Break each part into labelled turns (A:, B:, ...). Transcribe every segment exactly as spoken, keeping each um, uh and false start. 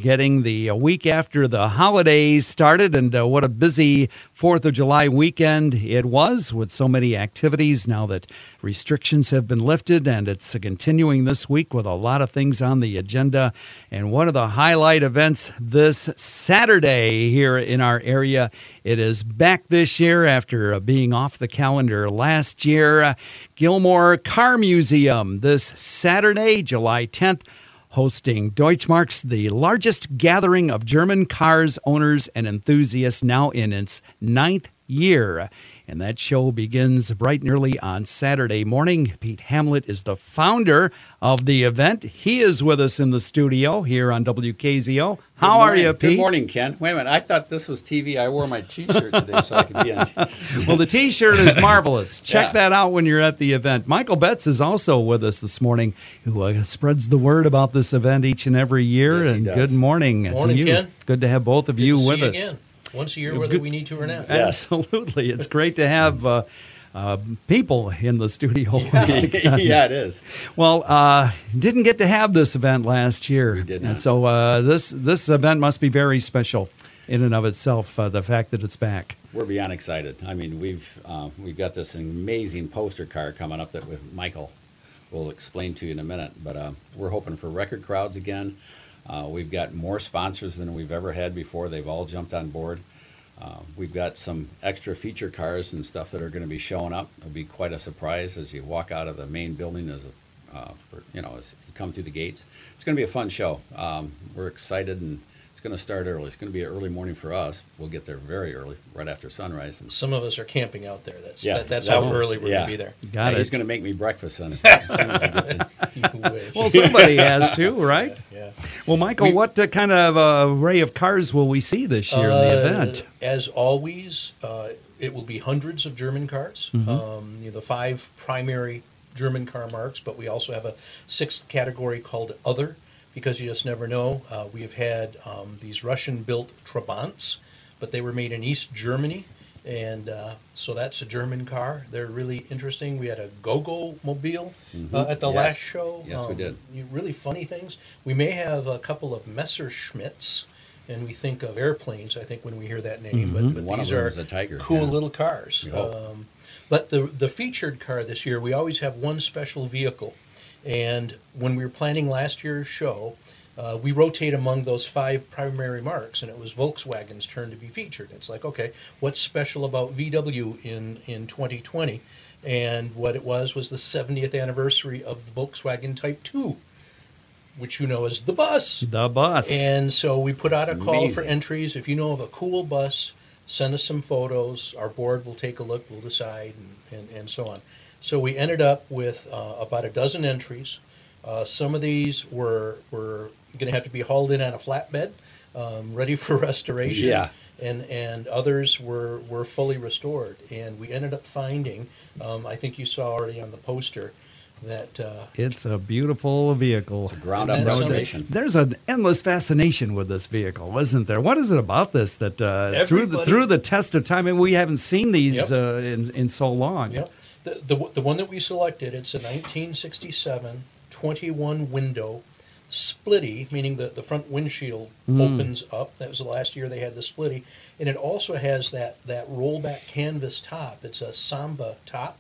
A: getting the week after the holidays started, and uh, what a busy fourth of July weekend it was with so many activities now that restrictions have been lifted, and it's continuing this week with a lot of things on the agenda. And one of the highlight events this Saturday here in our area, it is back this year after uh, being off the calendar last year. Uh, Gilmore Car Museum this Saturday, July tenth, hosting Deutschmarks, the largest gathering of German cars owners and enthusiasts, now in its ninth year. And that show begins bright and early on Saturday morning. Pete Hamlet is the founder of the event. He is with us in the studio here on W K Z O. How are you, Pete?
B: Good morning, Ken. Wait a minute. I thought this was T V. I wore my T-shirt today so I could be on.
A: Well, the T-shirt is marvelous. Check
B: Yeah.
A: that out when you're at the event. Michael Betts is also with us this morning, who uh, spreads the word about this event each and every year.
B: Yes, he
A: and
B: does.
A: good morning,
C: Morning,
A: to you.
C: Ken.
A: Good to have both of
C: Good
A: you
C: to see
A: with
C: you
A: us.
C: again. Once a year, whether
A: Good-
C: we need to or not.
B: Yes.
A: Absolutely. It's great to have uh, uh, people in the studio. once again.
B: Yeah, it is.
A: Well, uh, didn't get to have this event last year.
B: We did
A: And
B: not.
A: so uh, this, this event must be very special in and of itself, uh, the fact that it's back.
B: We're beyond excited. I mean, we've uh, we've got this amazing poster car coming up that with Michael will explain to you in a minute. But uh, we're hoping for record crowds again. Uh, we've got more sponsors than we've ever had before. They've all jumped on board. Uh, we've got some extra feature cars and stuff that are going to be showing up. It'll be quite a surprise as you walk out of the main building, as a, uh, for, you know, as you come through the gates. It's going to be a fun show. Um, we're excited, and it's going to start early. It's going to be an early morning for us. We'll get there very early, right after sunrise. And
C: Some of us are camping out there. That's
B: Yeah,
C: that, that's,
B: that's-
C: how early we're
B: yeah.
C: going to be there.
A: Got
B: yeah,
A: it.
B: he's going to make me breakfast on it as soon as he gets in.
C: You wish.
A: Well, somebody has to, right?
C: yeah.
A: Well, Michael,
C: We-
A: what uh, kind of uh, array of cars will we see this year in the
C: Uh,
A: event?
C: As always, uh, it will be hundreds of German cars.
A: Mm-hmm.
C: Um, you know, the five primary German car marks, but we also have a sixth category called Other, because you just never know. Uh, we have had um, these Russian-built Trabants, but they were made in East Germany, and uh, so that's a German car. They're really interesting. We had a Go-Go Mobile uh, at the
B: Yes.
C: last show.
B: Yes, we did.
C: you- Really funny things. We may have a couple of Messerschmitts, and we think of airplanes, I think, when we hear that name. But, but
B: One of
C: these
B: them
C: are
B: is a Tiger,
C: cool
B: yeah.
C: little cars.
B: We hope.
C: Um, but the the featured car this year, we always have one special vehicle. And when we were planning last year's show, uh, we rotate among those five primary marks, and it was Volkswagen's turn to be featured. It's like, okay, what's special about V W in, in twenty twenty? And what it was was the seventieth anniversary of the Volkswagen Type two, which you know is the bus.
A: The bus.
C: And so we put out a
B: It's
C: call for
B: amazing.
C: entries. If you know of a cool bus, send us some photos. Our board will take a look, we'll decide, and, and, and so on. So we ended up with uh, about a dozen entries. Uh, some of these were were going to have to be hauled in on a flatbed, um, ready for restoration.
B: Yeah.
C: And and others were, were fully restored. And we ended up finding, um, I think you saw already on the poster, that uh,
A: It's a beautiful vehicle.
B: It's a ground-up
C: And that's
B: restoration.
A: There's an endless fascination with this vehicle, isn't there? What is it about this that uh, through the
C: Everybody-
A: through the test of time, and we haven't seen these
C: Yep.
A: uh, in in so long.
C: Yep. The, the, the one that we selected, it's a nineteen sixty-seven twenty-one window splitty, meaning the, the front windshield opens up. That was the last year they had the splitty. And it also has that, that rollback canvas top. It's a Samba top.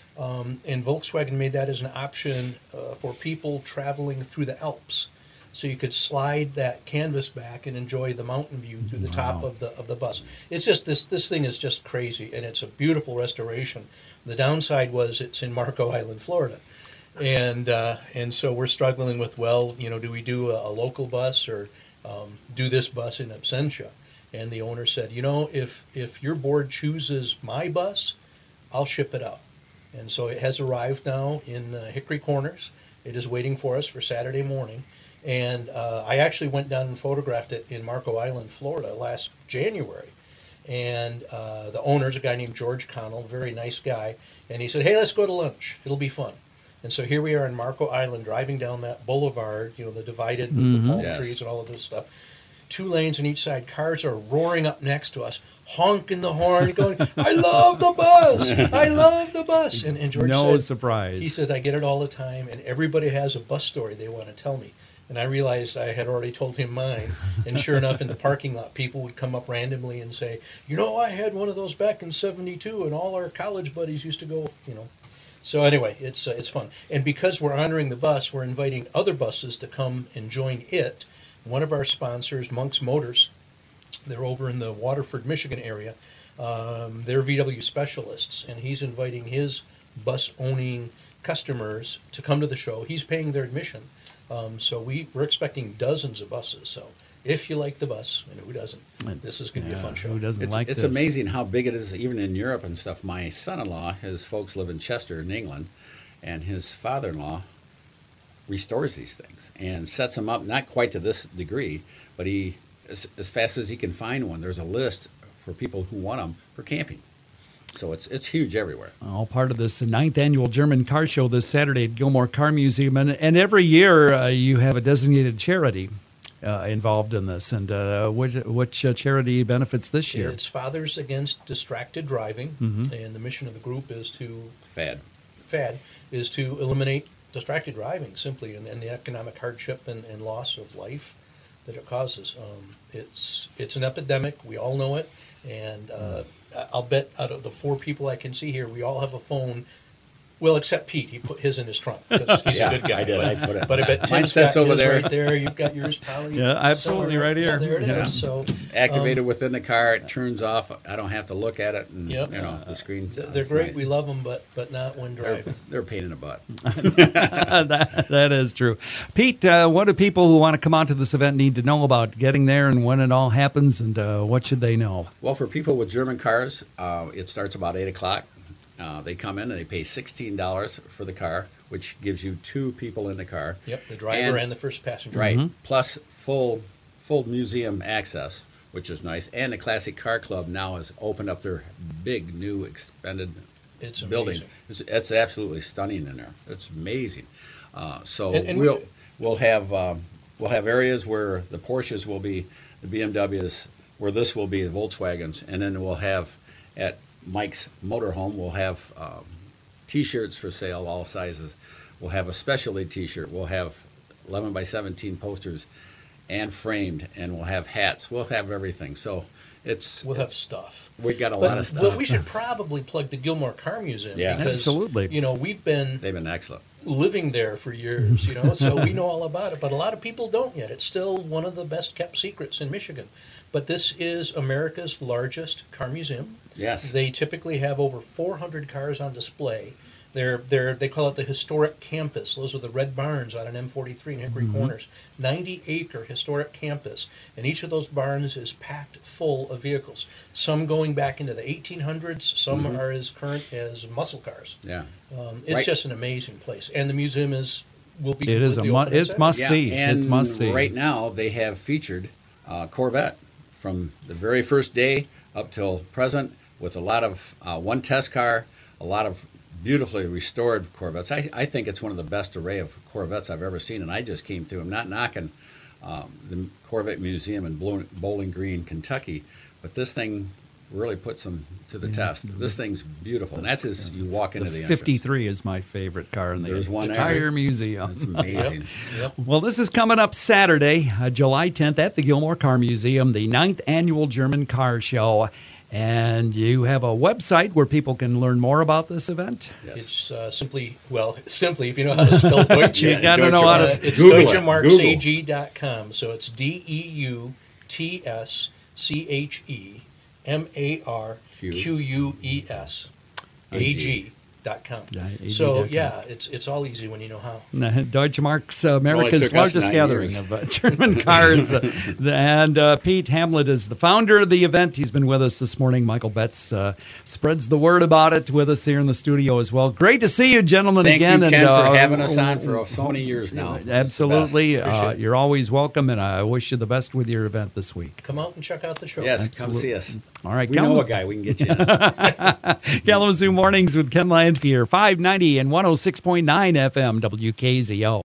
C: Um, and Volkswagen made that as an option uh, for people traveling through the Alps. So you could slide that canvas back and enjoy the mountain view through the top of the of the bus. It's just this this thing is just crazy, and it's a beautiful restoration. The downside was it's in Marco Island, Florida, and uh, and so we're struggling with, well, you know, do we do a, a local bus or um, do this bus in absentia? And the owner said, you know, if if your board chooses my bus, I'll ship it out. And so it has arrived now in uh, Hickory Corners. It is waiting for us for Saturday morning. And uh, I actually went down and photographed it in Marco Island, Florida, last January. And uh, the owner's a guy named George Connell, very nice guy. And he said, hey, let's go to lunch. It'll be fun. And so here we are in Marco Island, driving down that boulevard, you know, the divided with the palm
B: Yes.
C: trees and all of this stuff. Two lanes on each side. Cars are roaring up next to us, honking the horn, going, I love the bus! I love the bus! And, and George
A: No
C: said,
A: surprise.
C: he said, I get it all the time, and everybody has a bus story they want to tell me. And I realized I had already told him mine. And sure enough, in the parking lot, people would come up randomly and say, you know, I had one of those back in seventy-two, and all our college buddies used to go, you know. So anyway, it's uh, it's fun. And because we're honoring the bus, we're inviting other buses to come and join it. One of our sponsors, Monk's Motors, they're over in the Waterford, Michigan area. Um, they're V W specialists, and he's inviting his bus-owning customers to come to the show. He's paying their admission. Um, so we, we're expecting dozens of buses. So if you like the bus, and who doesn't, this is going to
A: Yeah,
C: be a fun show.
A: who doesn't
B: It's,
A: like
B: it's
A: this?
B: amazing how big it is, even in Europe and stuff. My son-in-law, his folks live in Chester in England, and his father-in-law restores these things and sets them up, not quite to this degree, but he, as, as fast as he can find one, there's a list for people who want them for camping. So it's it's huge everywhere.
A: All part of this ninth annual German Car Show this Saturday at Gilmore Car Museum. And, and every year uh, you have a designated charity uh, involved in this. And uh, which, which uh, charity benefits this year?
C: It's Fathers Against Distracted Driving,
A: Mhm.
C: and the mission of the group is to,
B: Fad.
C: FAD, is to eliminate distracted driving simply, and, and the economic hardship and, and loss of life that it causes. Um, it's it's an epidemic. We all know it, and uh, I'll bet out of the four people I can see here, we all have a phone. Well, except Pete. He put his in his trunk because he's
B: Yeah,
C: a good guy.
B: I did.
C: But,
B: I put it-
C: but I bet
B: Mine
C: Tim's
B: sits
C: got
B: over
C: his
B: there.
C: right there. You've got yours probably.
A: Yeah, absolutely,
C: somewhere.
A: right here.
C: Yeah, there it is.
A: Yeah.
C: So
B: Activated
C: um,
B: within the car, it turns off. I don't have to look at it, and
C: Yep.
B: you know the screen.
C: th- they're great. We love them, but but not when
B: They're,
C: driving.
B: they're a pain in the butt.
A: that, that is true. Pete, uh, what do people who want to come out to this event need to know about getting there and when it all happens, and uh, what should they know?
B: Well, for people with German cars, uh, it starts about eight o'clock. Uh, they come in and they pay sixteen dollars for the car, which gives you two people in the car.
C: Yep, the driver and, the first passenger.
B: Right, plus full full museum access, which is nice. And the Classic Car Club now has opened up their big new expanded
C: It's
B: building.
C: amazing.
B: It's, it's absolutely stunning in there. It's amazing. Uh, so
C: And- and
B: we'll
C: we-
B: we'll have um, we'll have areas where the Porsches will be, the B M Ws, where this will be the Volkswagens, and then we'll have at Mike's Motorhome we'll have um, T-shirts for sale, all sizes. We'll have a specialty T-shirt. We'll have eleven by seventeen posters and framed, and we'll have hats. We'll have everything. So it's
C: We'll have stuff.
B: we got a
C: But,
B: lot of stuff.
C: Well, we should probably plug the Gilmore Car Museum.
B: Yeah.
C: because,
A: Absolutely.
C: You know, we've been
B: They've been excellent.
C: living there for years, you know, so we know all about it. But a lot of people don't yet. It's still one of the best kept secrets in Michigan. But this is America's largest car museum.
B: Yes.
C: They typically have over four hundred cars on display. They're, they're, they call it the historic campus. Those are the red barns out on M forty-three and Hickory Corners. ninety acre historic campus. And each of those barns is packed full of vehicles. Some going back into the eighteen hundreds. Some are as current as muscle cars.
B: Yeah.
C: Um, it's
B: Right.
C: just an amazing place. And the museum is will be
A: It is a
C: completely
A: mu-
C: open in
A: it's
C: Saturday.
A: must
B: Yeah,
A: see.
B: and
A: It's must see.
B: right now they have featured uh, Corvette from the very first day up till present, with a lot of uh, one test car, a lot of beautifully restored Corvettes. I, I think it's one of the best array of Corvettes I've ever seen, and I just came through. I'm not knocking um, the Corvette Museum in Bowling Bowling Green, Kentucky, but this thing really puts them to the test. This thing's beautiful, and that's as you walk into the,
A: The
B: entrance.
A: fifty-three is my favorite car in the
B: There's one
A: entire
B: there.
A: museum.
B: It's amazing.
C: Yep.
A: Well, this is coming up Saturday, uh, July tenth, at the Gilmore Car Museum, the ninth annual German Car Show. And you have a website where people can learn more about this event?
B: Yes.
C: It's uh, simply, well, simply, if you know how to spell Deutsche.
A: You gotta
B: Deutsche
A: know how
C: uh,
A: to.
C: it's
B: Google it.
C: deutsche marks
B: Google.
C: A G dot com. So it's D E U T S C H E M A R Q U E S A G dot com.
A: Yeah, A G
C: So
A: dot com.
C: yeah, it's it's all easy when you know how.
A: Uh, Deutsche Mark's uh, America's
B: took us
A: largest
B: nine
A: gathering
B: years.
A: of uh, German cars. Uh, and uh, Pete Hamlet is the founder of the event. He's been with us this morning. Michael Betts uh, spreads the word about it with us here in the studio as well. Great to see you, gentlemen,
B: Thank
A: again.
B: you, Ken,
A: and, uh,
B: for having us on for so many years now. It's the
A: Absolutely.
B: best.
A: Uh,
C: Appreciate it.
A: you're always welcome, and I wish you the best with your event this week.
C: Come out and check out the show.
B: Yes,
A: Absolutely.
B: come see us.
A: All right,
B: We know
A: Kalamazoo-
B: a guy we can get you in.
A: Kalamazoo Mornings with Ken Lanphier, five ninety and one oh six point nine F M, W K Z O.